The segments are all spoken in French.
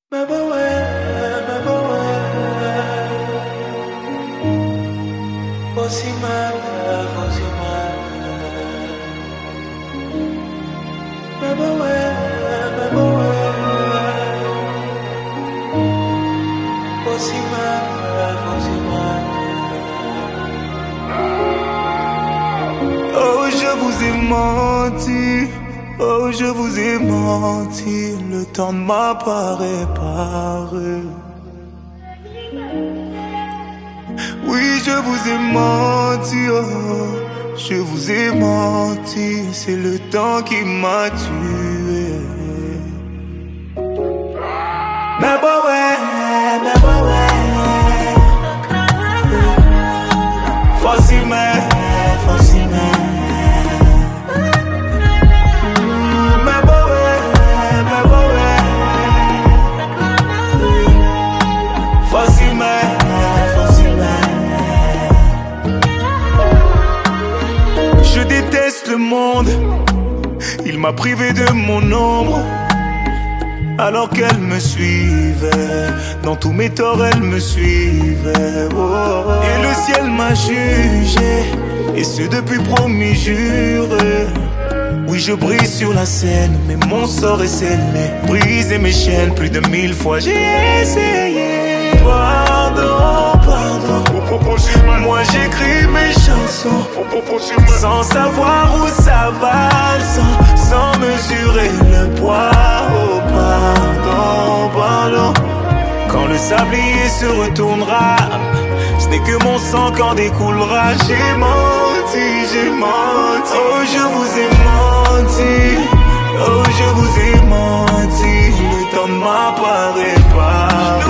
Oh, je vous ai menti. Oh, je vous ai menti. Le temps ne m'a pas réparé. Oui, je vous ai menti. Oh, je vous ai menti. C'est le temps qui m'a tué. Mais bon, ouais. Facilmente. Je déteste le monde. Il m'a privé de mon ombre. Alors qu'elle me suivait, dans tous mes torts elle me suivait. Oh. Et le ciel m'a jugé, et ce depuis promis juré. Oui, je brille sur la scène, mais mon sort est scellé. Briser mes chaînes plus de 1000 fois j'ai essayé. Pardon. Moi j'écris mes chansons sans savoir où ça va, sans mesurer le poids. Oh, pardon. Quand le sablier se retournera, ce n'est que mon sang qu'en découlera. J'ai menti. Oh, je vous ai menti. Oh, je vous ai menti. Le temps ne m'a pas réparé.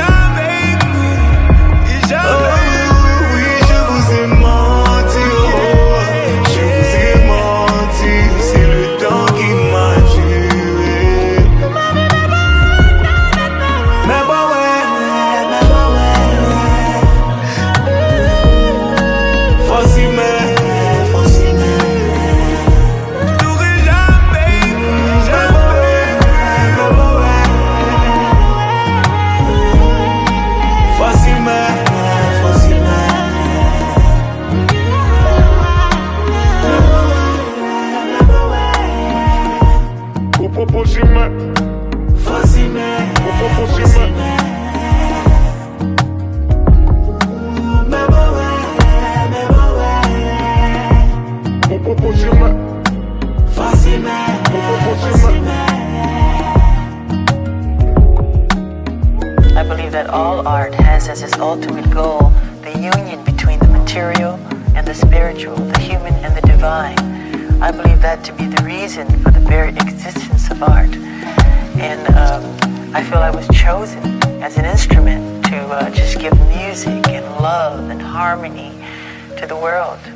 I believe that all art has as its ultimate goal the union between the material and the spiritual, the human and the divine. I believe that to be the reason for the very existence of art. And I feel I was chosen as an instrument to just give music and love and harmony to the world.